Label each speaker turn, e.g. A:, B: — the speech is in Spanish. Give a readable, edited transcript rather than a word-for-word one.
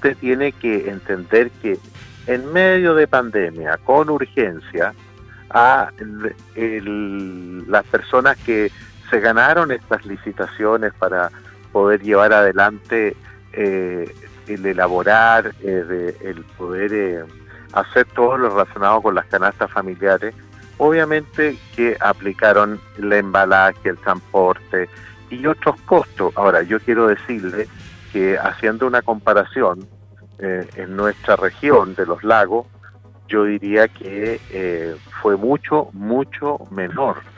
A: usted tiene que entender que en medio de pandemia, con urgencia, las personas que se ganaron estas licitaciones para poder llevar adelante el elaborar, el poder hacer todo lo relacionado con las canastas familiares, obviamente que aplicaron el embalaje, el transporte y otros costos. Ahora, yo quiero decirle que haciendo una comparación en nuestra región de los lagos, yo diría que fue mucho menor